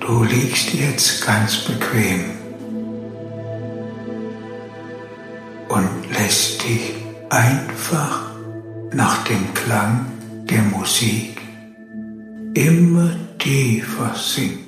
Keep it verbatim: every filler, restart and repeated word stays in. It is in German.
Du liegst jetzt ganz bequem und lässt dich einfach nach dem Klang der Musik immer tiefer sinken.